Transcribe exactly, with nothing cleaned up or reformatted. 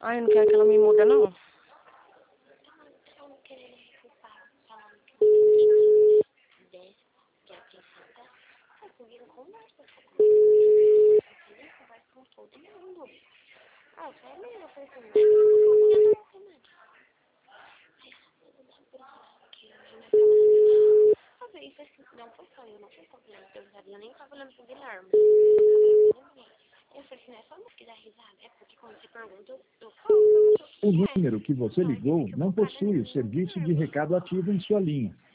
Ai, eu não quero que ela me muda, não. Eu não queria culpar, falando que eu desce, que aqui senta, eu comigo conversa, eu converso com todo mundo. Ah, eu falei, eu falei assim, mas eu não vou mais. Aí, eu não por isso que eu não falando. Sabe, isso assim, não foi só eu, não foi só o Guilherme, eu nem tava olhando pro Guilherme. Eu falei assim, não é só você dar risada, é porque quando você pergunta, eu, eu falo pra você O o que é. número que você ligou não possui o serviço de recado ativo em sua linha.